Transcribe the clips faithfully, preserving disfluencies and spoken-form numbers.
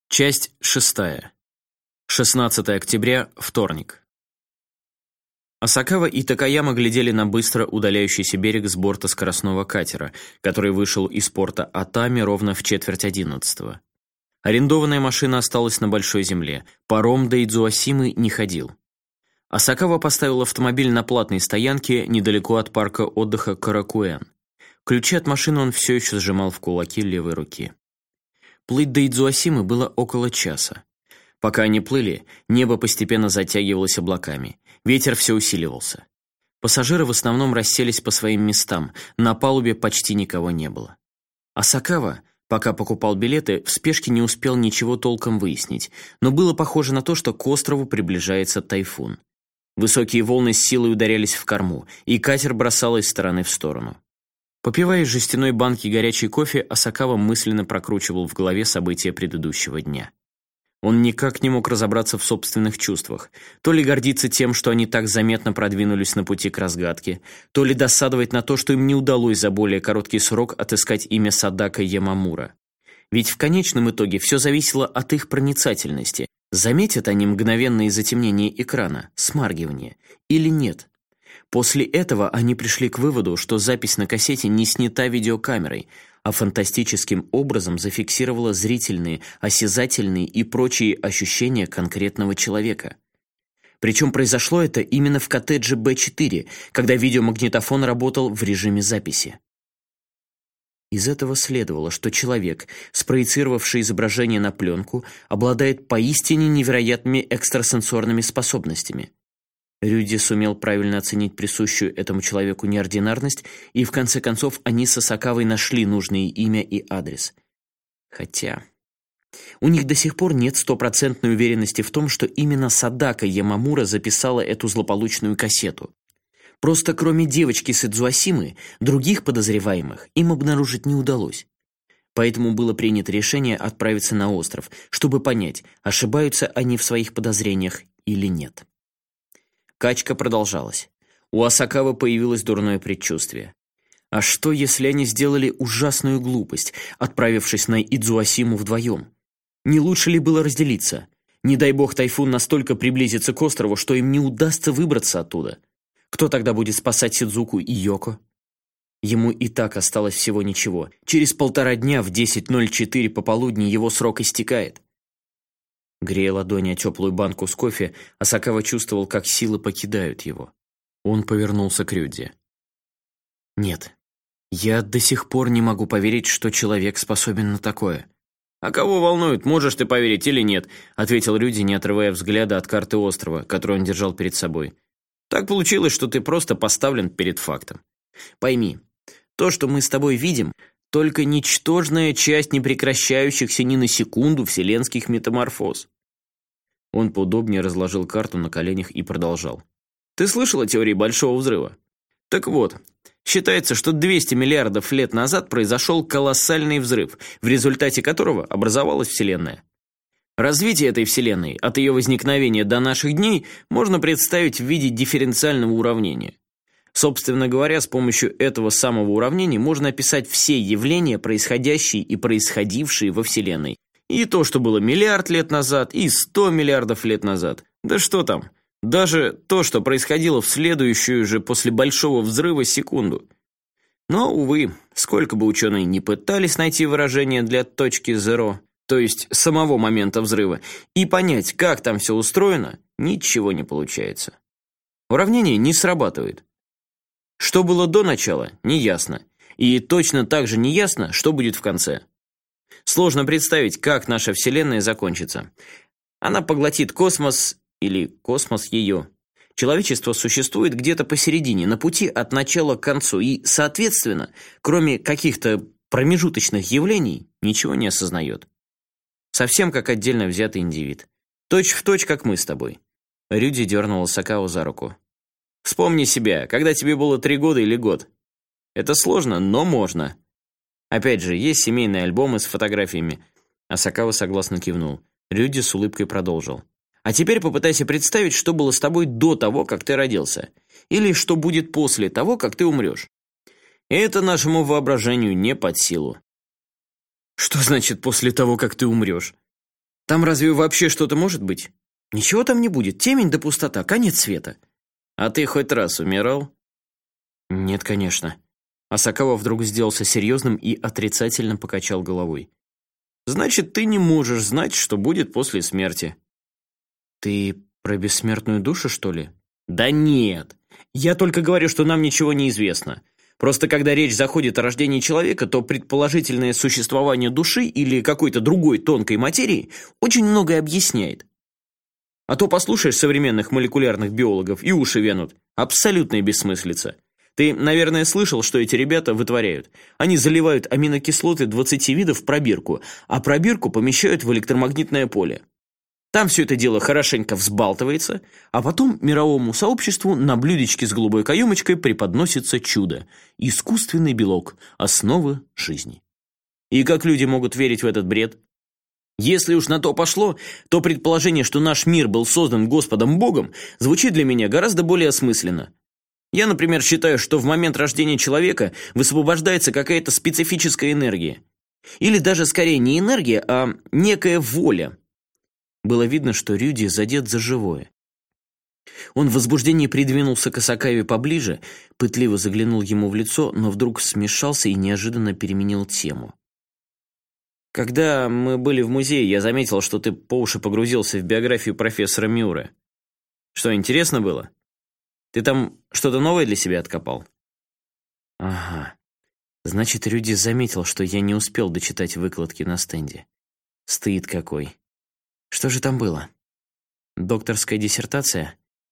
Часть шестая. шестнадцатое октября, вторник. Асакава и Такаяма глядели на быстро удаляющийся берег с борта скоростного катера, который вышел из порта Атами ровно в четверть одиннадцатого. Арендованная машина осталась на большой земле, паром до Идзуасимы не ходил. Асакава поставил автомобиль на платной стоянке недалеко от парка отдыха Каракуэн. Ключи от машины он все еще сжимал в кулаки левой руки. Плыть до Идзуасимы было около часа. Пока они плыли, небо постепенно затягивалось облаками. Ветер все усиливался. Пассажиры в основном расселись по своим местам, на палубе почти никого не было. Асакава, пока покупал билеты, в спешке не успел ничего толком выяснить, но было похоже на то, что к острову приближается тайфун. Высокие волны с силой ударялись в корму, и катер бросало из стороны в сторону. Попивая из жестяной банки горячий кофе, Асакава мысленно прокручивал в голове события предыдущего дня. Он никак не мог разобраться в собственных чувствах. То ли гордиться тем, что они так заметно продвинулись на пути к разгадке, то ли досадовать на то, что им не удалось за более короткий срок отыскать имя Садака Ямамура. Ведь в конечном итоге все зависело от их проницательности. Заметят они мгновенное затемнение экрана, смаргивание, или нет? После этого они пришли к выводу, что запись на кассете не снята видеокамерой, а фантастическим образом зафиксировала зрительные, осязательные и прочие ощущения конкретного человека. Причем произошло это именно в коттедже Бэ четыре, когда видеомагнитофон работал в режиме записи. Из этого следовало, что человек, спроецировавший изображение на пленку, обладает поистине невероятными экстрасенсорными способностями. Рюди сумел правильно оценить присущую этому человеку неординарность, и в конце концов они с Асакавой нашли нужное имя и адрес. Хотя у них до сих пор нет стопроцентной уверенности в том, что именно Садака Ямамура записала эту злополучную кассету. Просто кроме девочки с Идзуасимы, других подозреваемых им обнаружить не удалось. Поэтому было принято решение отправиться на остров, чтобы понять, ошибаются они в своих подозрениях или нет. Качка продолжалась. У Асакавы появилось дурное предчувствие. А что, если они сделали ужасную глупость, отправившись на Идзуасиму вдвоем? Не лучше ли было разделиться? Не дай бог тайфун настолько приблизится к острову, что им не удастся выбраться оттуда. Кто тогда будет спасать Сидзуку и Йоко? Ему и так осталось всего ничего. Через полтора дня в десять ноль четыре пополудни его срок истекает. Грея ладони о теплую банку с кофе, Асакава чувствовал, как силы покидают его. Он повернулся к Рюди. «Нет, я до сих пор не могу поверить, что человек способен на такое». «А кого волнует, можешь ты поверить или нет?» — ответил Рюди, не отрывая взгляда от карты острова, которую он держал перед собой. «Так получилось, что ты просто поставлен перед фактом. Пойми, то, что мы с тобой видим, только ничтожная часть непрекращающихся ни на секунду вселенских метаморфоз». Он поудобнее разложил карту на коленях и продолжал. «Ты слышал о теории Большого Взрыва? Так вот, считается, что двести миллиардов лет назад произошел колоссальный взрыв, в результате которого образовалась Вселенная. Развитие этой Вселенной от ее возникновения до наших дней можно представить в виде дифференциального уравнения. Собственно говоря, с помощью этого самого уравнения можно описать все явления, происходящие и происходившие во Вселенной. И то, что было миллиард лет назад, и сто миллиардов лет назад. Да что там, даже то, что происходило в следующую же после Большого Взрыва секунду. Но, увы, сколько бы ученые ни пытались найти выражение для точки зеро, то есть самого момента взрыва, и понять, как там все устроено, ничего не получается. Уравнение не срабатывает. Что было до начала, неясно. И точно так же неясно, что будет в конце. Сложно представить, как наша Вселенная закончится. Она поглотит космос, или космос ее. Человечество существует где-то посередине, на пути от начала к концу, и, соответственно, кроме каких-то промежуточных явлений, ничего не осознает. Совсем как отдельно взятый индивид. Точь в точь, как мы с тобой. Рюди дернул Асакаву за руку. Вспомни себя, когда тебе было три года или год. Это сложно, но можно. Опять же, есть семейные альбомы с фотографиями. Асакава согласно кивнул. Рюди с улыбкой продолжил. А теперь попытайся представить, что было с тобой до того, как ты родился. Или что будет после того, как ты умрешь. Это нашему воображению не под силу. Что значит после того, как ты умрешь? Там разве вообще что-то может быть? Ничего там не будет, темень да пустота, конец света. А ты хоть раз умирал? Нет, конечно. Асакава вдруг сделался серьезным и отрицательно покачал головой. Значит, ты не можешь знать, что будет после смерти. Ты про бессмертную душу, что ли? Да нет. Я только говорю, что нам ничего не известно. Просто когда речь заходит о рождении человека, то предположительное существование души или какой-то другой тонкой материи очень многое объясняет. А то послушаешь современных молекулярных биологов, и уши вянут. Абсолютная бессмыслица. Ты, наверное, слышал, что эти ребята вытворяют. Они заливают аминокислоты двадцати видов в пробирку, а пробирку помещают в электромагнитное поле. Там все это дело хорошенько взбалтывается, а потом мировому сообществу на блюдечке с голубой каемочкой преподносится чудо – искусственный белок, основы жизни. И как люди могут верить в этот бред? Если уж на то пошло, то предположение, что наш мир был создан Господом Богом, звучит для меня гораздо более осмысленно. Я, например, считаю, что в момент рождения человека высвобождается какая-то специфическая энергия. Или даже скорее не энергия, а некая воля. Было видно, что Рюди задет за живое. Он в возбуждении придвинулся к Асакаве поближе, пытливо заглянул ему в лицо, но вдруг смешался и неожиданно переменил тему. «Когда мы были в музее, я заметил, что ты по уши погрузился в биографию профессора Миуры. Что, интересно было? Ты там что-то новое для себя откопал?» «Ага. Значит, Рюди заметил, что я не успел дочитать выкладки на стенде. Стыд какой. Что же там было? Докторская диссертация?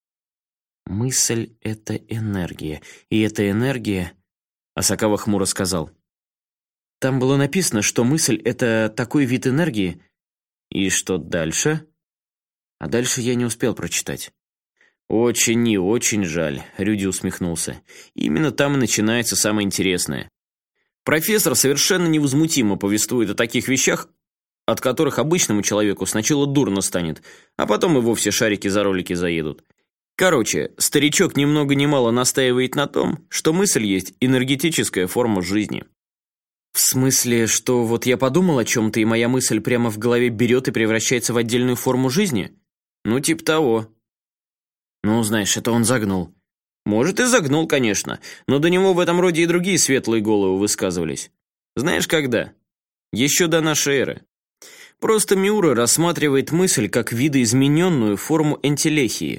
Мысль — это энергия. И эта энергия...» Асакава хмуро сказал. «Там было написано, что мысль — это такой вид энергии...» «И что дальше?» А дальше я не успел прочитать. «Очень и очень жаль», — Рюди усмехнулся. «Именно там и начинается самое интересное. Профессор совершенно невозмутимо повествует о таких вещах, от которых обычному человеку сначала дурно станет, а потом и вовсе шарики за ролики заедут. Короче, старичок ни много ни мало настаивает на том, что мысль есть энергетическая форма жизни». «В смысле, что вот я подумал о чем-то, и моя мысль прямо в голове берет и превращается в отдельную форму жизни? Ну, типа того». «Ну, знаешь, это он загнул». «Может, и загнул, конечно, но до него в этом роде и другие светлые головы высказывались. Знаешь, когда? Еще до нашей эры. Просто Миура рассматривает мысль как видоизмененную форму энтелехии».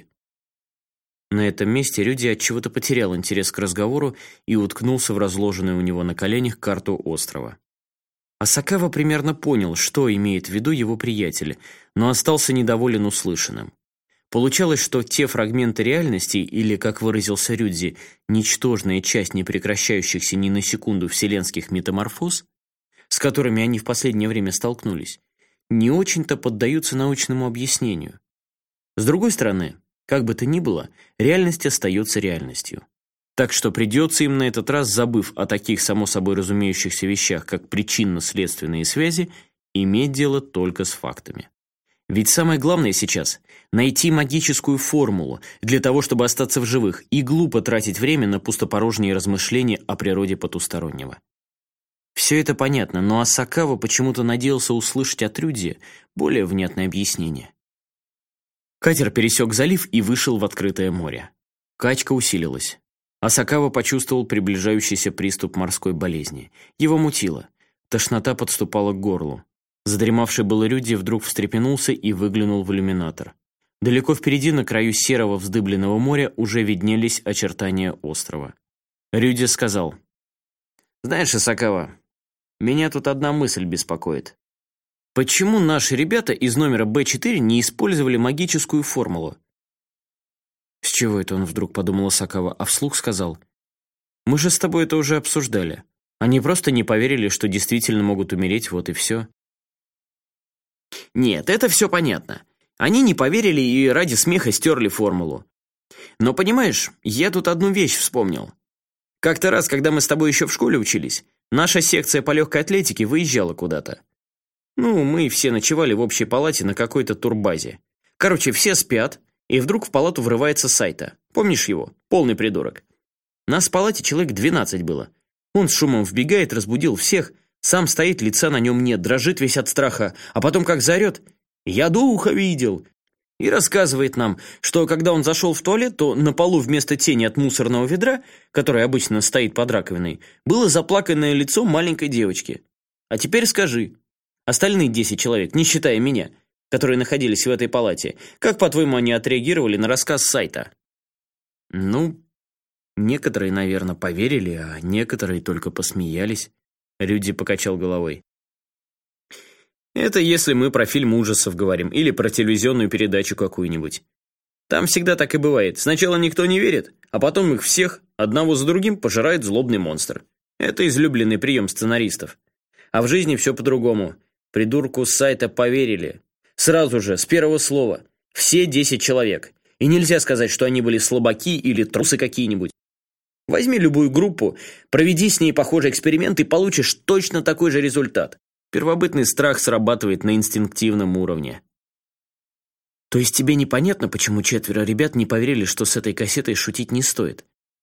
На этом месте Рюди отчего-то потерял интерес к разговору и уткнулся в разложенную у него на коленях карту острова. Асакава примерно понял, что имеет в виду его приятель, но остался недоволен услышанным. Получалось, что те фрагменты реальности, или, как выразился Рюдзи, ничтожная часть непрекращающихся ни на секунду вселенских метаморфоз, с которыми они в последнее время столкнулись, не очень-то поддаются научному объяснению. С другой стороны, как бы то ни было, реальность остается реальностью. Так что придется им на этот раз, забыв о таких само собой разумеющихся вещах, как причинно-следственные связи, иметь дело только с фактами. Ведь самое главное сейчас — найти магическую формулу для того, чтобы остаться в живых, и глупо тратить время на пустопорожние размышления о природе потустороннего. Все это понятно, но Асакава почему-то надеялся услышать от Рюдзи более внятное объяснение. Катер пересек залив и вышел в открытое море. Качка усилилась. Асакава почувствовал приближающийся приступ морской болезни. Его мутило. Тошнота подступала к горлу. Задремавший был Рюдзи вдруг встрепенулся и выглянул в иллюминатор. Далеко впереди, на краю серого вздыбленного моря, уже виднелись очертания острова. Рюдзи сказал: «Знаешь, Асакава, меня тут одна мысль беспокоит. Почему наши ребята из номера Бэ четыре не использовали магическую формулу?» «С чего это он вдруг?» — подумал Асакава, а вслух сказал: «Мы же с тобой это уже обсуждали. Они просто не поверили, что действительно могут умереть, вот и все». «Нет, это все понятно. Они не поверили и ради смеха стерли формулу. Но понимаешь, я тут одну вещь вспомнил. Как-то раз, когда мы с тобой еще в школе учились, наша секция по легкой атлетике выезжала куда-то. Ну, мы все ночевали в общей палате на какой-то турбазе. Короче, все спят, и вдруг в палату врывается Сайта. Помнишь его? Полный придурок. Нас в палате человек двенадцать было. Он с шумом вбегает, разбудил всех, сам стоит, лица на нем нет, дрожит весь от страха, а потом как заорет: «Я духа видел!» И рассказывает нам, что когда он зашел в туалет, то на полу вместо тени от мусорного ведра, которое обычно стоит под раковиной, было заплаканное лицо маленькой девочки. А теперь скажи, остальные десять человек, не считая меня, которые находились в этой палате, как, по-твоему, они отреагировали на рассказ сайта? Ну, некоторые, наверное, поверили, а некоторые только посмеялись. Рюди покачал головой. Это если мы про фильм ужасов говорим или про телевизионную передачу какую-нибудь. Там всегда так и бывает. Сначала никто не верит, а потом их всех, одного за другим, пожирает злобный монстр. Это излюбленный прием сценаристов. А в жизни все по-другому. Придурку с сайта поверили. Сразу же, с первого слова. Все десять человек. И нельзя сказать, что они были слабаки или трусы какие-нибудь. Возьми любую группу, проведи с ней похожий эксперимент и получишь точно такой же результат. Первобытный страх срабатывает на инстинктивном уровне. То есть тебе непонятно, почему четверо ребят не поверили, что с этой кассетой шутить не стоит?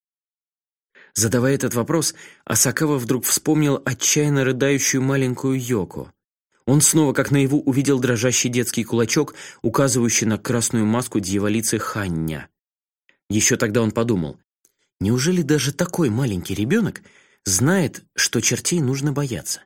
Задавая этот вопрос, Асакава вдруг вспомнил отчаянно рыдающую маленькую Йоко. Он снова, как наяву, увидел дрожащий детский кулачок, указывающий на красную маску дьяволицы Ханьня. Еще тогда он подумал, неужели даже такой маленький ребенок знает, что чертей нужно бояться?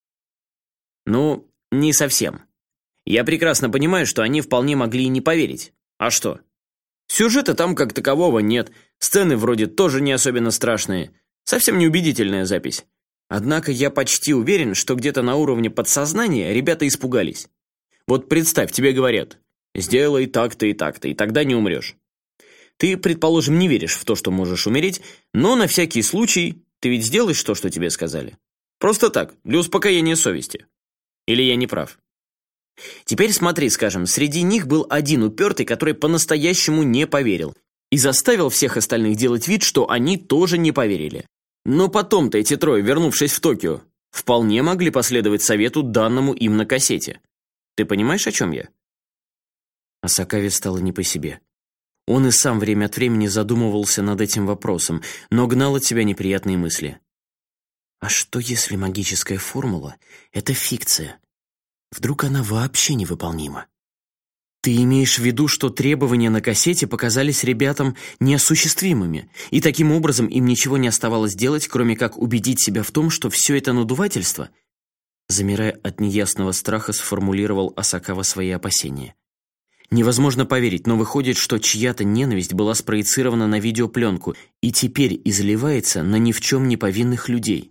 Ну, не совсем. Я прекрасно понимаю, что они вполне могли и не поверить. А что? Сюжета там как такового нет, сцены вроде тоже не особенно страшные. Совсем неубедительная запись. Однако я почти уверен, что где-то на уровне подсознания ребята испугались. Вот представь, тебе говорят, сделай так-то и так-то, и тогда не умрешь. Ты, предположим, не веришь в то, что можешь умереть, но на всякий случай ты ведь сделаешь то, что тебе сказали. Просто так, для успокоения совести. Или я не прав? Теперь смотри, скажем, среди них был один упертый, который по-настоящему не поверил и заставил всех остальных делать вид, что они тоже не поверили. Но потом-то эти трое, вернувшись в Токио, вполне могли последовать совету, данному им на кассете. Ты понимаешь, о чем я? Асакаве стало не по себе. Он и сам время от времени задумывался над этим вопросом, но гнал от себя неприятные мысли. А что, если магическая формула — это фикция? Вдруг она вообще невыполнима? Ты имеешь в виду, что требования на кассете показались ребятам неосуществимыми, и таким образом им ничего не оставалось делать, кроме как убедить себя в том, что все это надувательство? Замирая от неясного страха, сформулировал Асакава свои опасения. Невозможно поверить, но выходит, что чья-то ненависть была спроецирована на видеопленку и теперь изливается на ни в чем не повинных людей.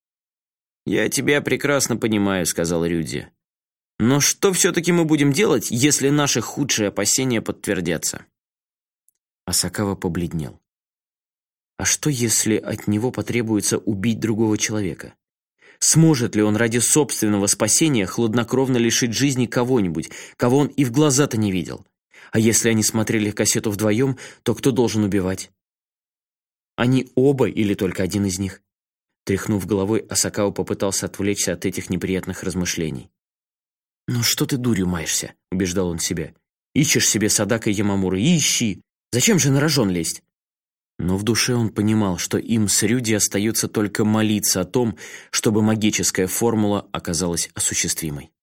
«Я тебя прекрасно понимаю», — сказал Рюди. «Но что все-таки мы будем делать, если наши худшие опасения подтвердятся?» Асакава побледнел. А что, если от него потребуется убить другого человека? Сможет ли он ради собственного спасения хладнокровно лишить жизни кого-нибудь, кого он и в глаза-то не видел? А если они смотрели кассету вдвоем, то кто должен убивать? Они оба или только один из них? Тряхнув головой, Асакава попытался отвлечься от этих неприятных размышлений. «Ну что ты дурью маешься?» — убеждал он себя. «Ищешь себе Садака и Ямамуры, ищи! Зачем же на рожон лезть?» Но в душе он понимал, что им с Рюди остается только молиться о том, чтобы магическая формула оказалась осуществимой.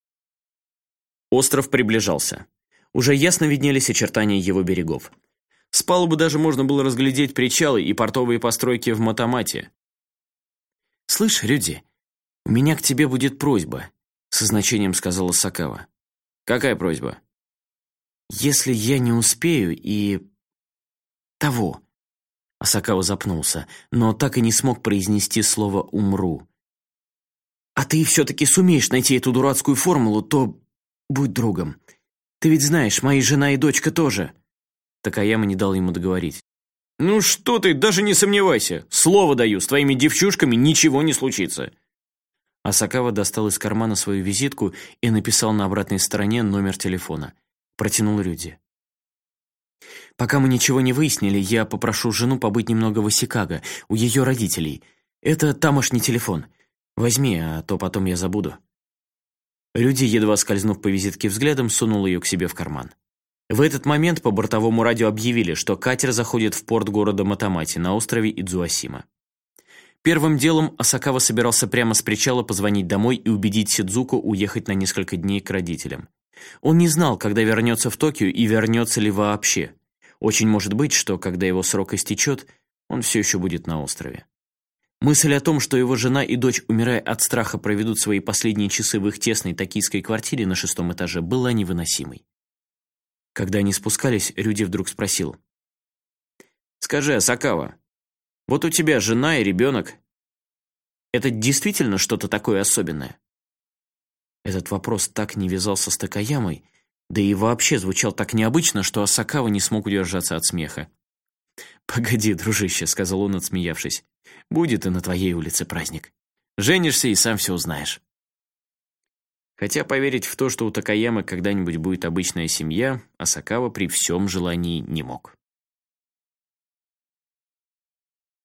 Остров приближался. Уже ясно виднелись очертания его берегов. С палубы даже можно было разглядеть причалы и портовые постройки в Матамате. «Слышь, Рюди, у меня к тебе будет просьба», — со значением сказала Асакава. «Какая просьба?» «Если я не успею и... того...» Асакава запнулся, но так и не смог произнести слово «умру». «А ты все-таки сумеешь найти эту дурацкую формулу, то будь другом. Ты ведь знаешь, моя жена и дочка тоже». Такаяма не дал ему договорить. «Ну что ты, даже не сомневайся. Слово даю, с твоими девчушками ничего не случится». Асакава достал из кармана свою визитку и написал на обратной стороне номер телефона. Протянул Рюди. «Пока мы ничего не выяснили, я попрошу жену побыть немного в Осикаго, у ее родителей. Это тамошний телефон. Возьми, а то потом я забуду». Рюди, едва скользнув по визитке взглядом, сунул ее к себе в карман. В этот момент по бортовому радио объявили, что катер заходит в порт города Матамати на острове Идзуасима. Первым делом Асакава собирался прямо с причала позвонить домой и убедить Сидзуко уехать на несколько дней к родителям. Он не знал, когда вернется в Токио и вернется ли вообще. Очень может быть, что, когда его срок истечет, он все еще будет на острове. Мысль о том, что его жена и дочь, умирая от страха, проведут свои последние часы в их тесной токийской квартире на шестом этаже, была невыносимой. Когда они спускались, Рюди вдруг спросил: «Скажи, Асакава, вот у тебя жена и ребенок. Это действительно что-то такое особенное?» Этот вопрос так не вязался с Такаямой, да и вообще звучал так необычно, что Асакава не смог удержаться от смеха. «Погоди, дружище», — сказал он, отсмеявшись, — «будет и на твоей улице праздник. Женишься и сам все узнаешь». Хотя поверить в то, что у Такаямы когда-нибудь будет обычная семья, Асакава при всем желании не мог.